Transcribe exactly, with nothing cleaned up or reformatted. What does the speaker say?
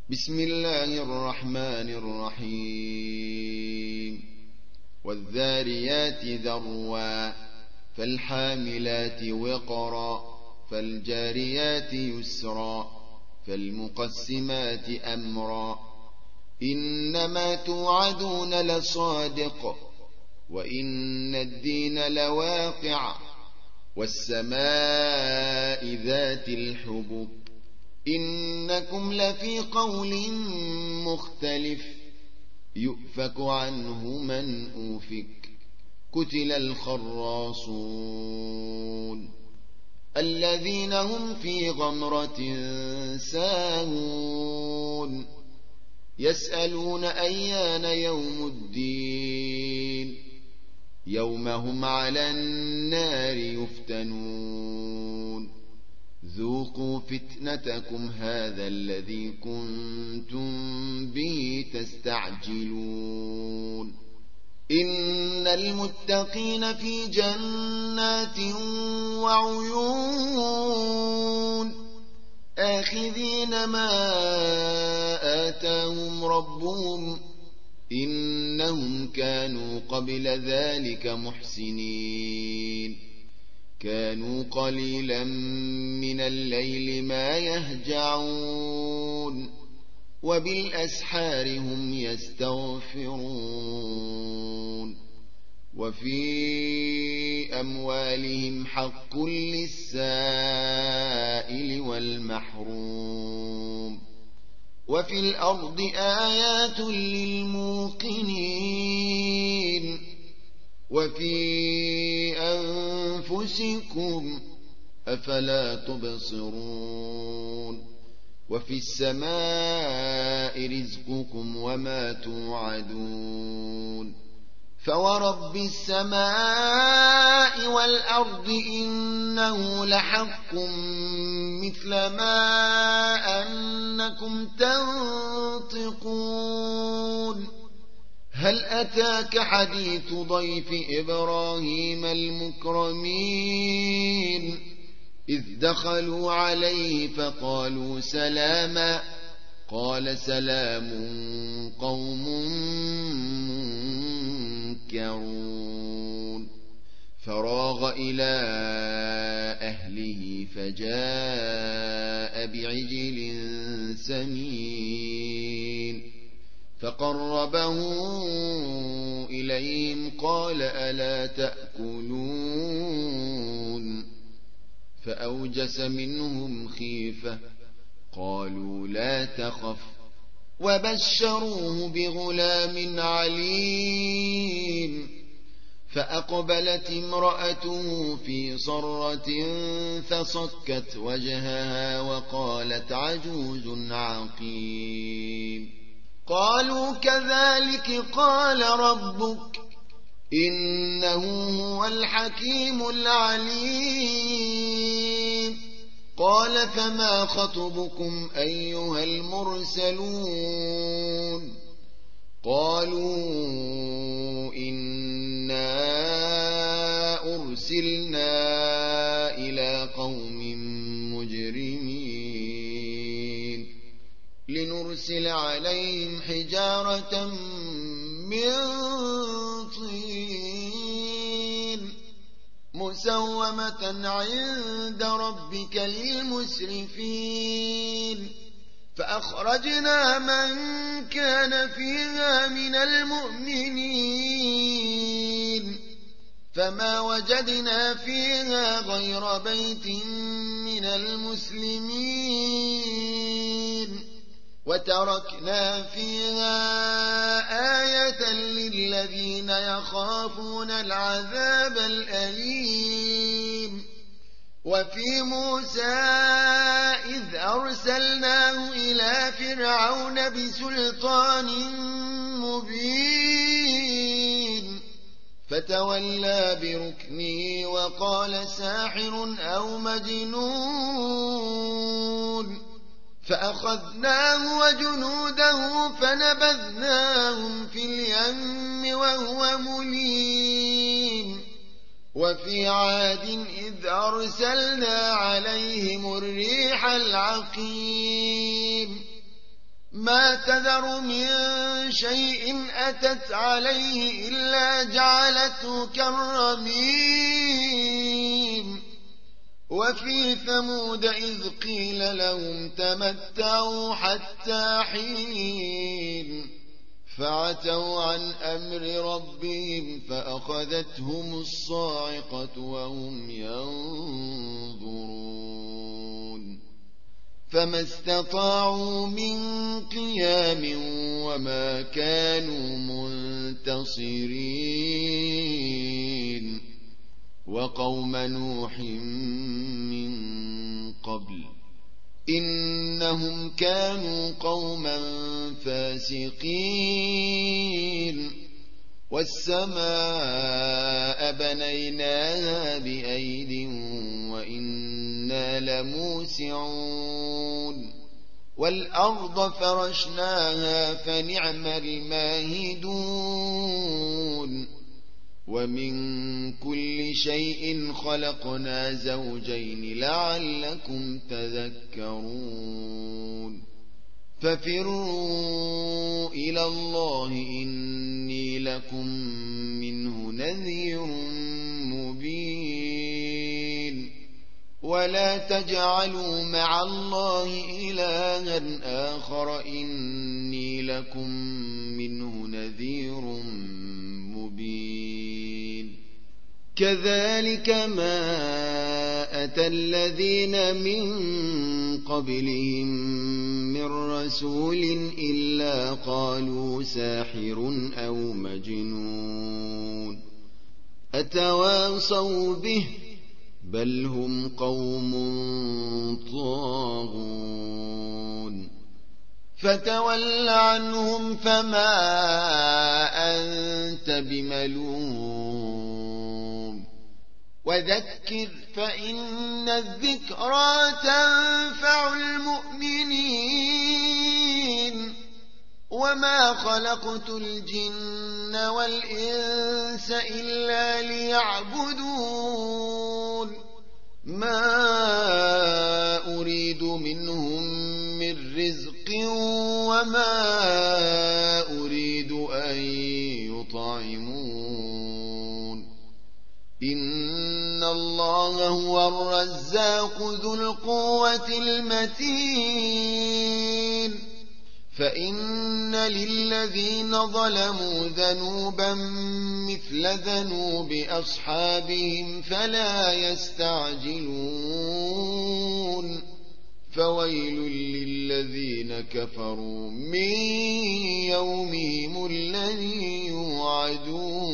بسم الله الرحمن الرحيم والذاريات ذروا فالحاملات وقرا فالجاريات يسرا فالمقسمات أمرا إنما توعدون لصادق وإن الدين لواقع والسماء ذات الحبك إنكم لفي قول مختلف يؤفك عنه من أوفك قتل الخراصون الذين هم في غمرة ساهون يسألون أيان يوم الدين يوم هم على النار يفتنون ذوقوا فتنتكم هذا الذي كنتم به تستعجلون إن المتقين في جنات وعيون آخذين ما آتاهم ربهم إنهم كانوا قبل ذلك محسنين كانوا قليلا من الليل ما يهجعون وبالأسحار هم يستغفرون وفي أموالهم حق للسائل والمحروم وفي الأرض آيات للموقنين وفي أنفسكم أفلا تبصرون وفي السماء رزقكم وما توعدون فورب السماء والأرض إنه لحق مثل ما أنكم تنطقون هل أتاك حديث ضيف إبراهيم المكرمين إذ دخلوا عليه فقالوا سلاما قال سلام قوم منكرون فراغ إلى أهله فجاء بعجل سمين فقربه إليهم قال ألا تأكلون فأوجس منهم خيفة قالوا لا تخف وبشروه بغلام عليم فأقبلت امرأته في صرة فصكت وجهها وقالت عجوز عقيم قالوا كذلك قال ربك إنه هو الحكيم العليم قال فما خطبكم أيها المرسلون قالوا إنا أرسلنا إلى قوم مجرمين لنرسل عليهم حجارة من طين مسومة عند ربك للمسرفين فأخرجنا من كان فيها من المؤمنين فما وجدنا فيها غير بيت من المسلمين وتركنا فيها آية للذين يخافون العذاب الأليم وفي موسى إذ أرسلناه إلى فرعون بسلطان مبين فتولى بركنه وقال ساحر أو مجنون فأخذناه وجنوده فنبذناهم في اليم وهو مليم وفي عاد إذ أرسلنا عليهم الريح العقيم ما تذر من شيء أتت عليه إلا جعلته كالرميم وفي ثمود إذ قيل لهم تمتعوا حتى حين فعتوا عن أمر ربهم فأخذتهم الصاعقة وهم ينظرون فما استطاعوا من قيام وما كانوا منتصرين وقوم نوح من قبل إنهم كانوا قوما فاسقين والسماء بنيناها بأيد وإنا لموسعون والأرض فرشناها فنعم الماهدون ومن كل شيء خلقنا زوجين لعلكم تذكرون ففروا إلى الله إني لكم منه نذير مبين ولا تجعلوا مع الله إلها آخر إني لكم منه نذير مبين كذلك ما أتى الذين من قبلهم من رسول إلا قالوا ساحر أو مجنون أتواصوا به بل هم قوم طاغون فتول عنهم فما أنت بملوم وذكر فإن الذكرى تنفع المؤمنين وما خلقت الجن والإنس إلا ليعبدون ما أريد منهم من رزق وما أريد أن يطعمون إن الله هو الرزاق ذو القوة المتين فإن للذين ظلموا ذنوبا مثل ذنوب أصحابهم فلا يستعجلون فويل للذين كفروا من يومهم الذي يوعدون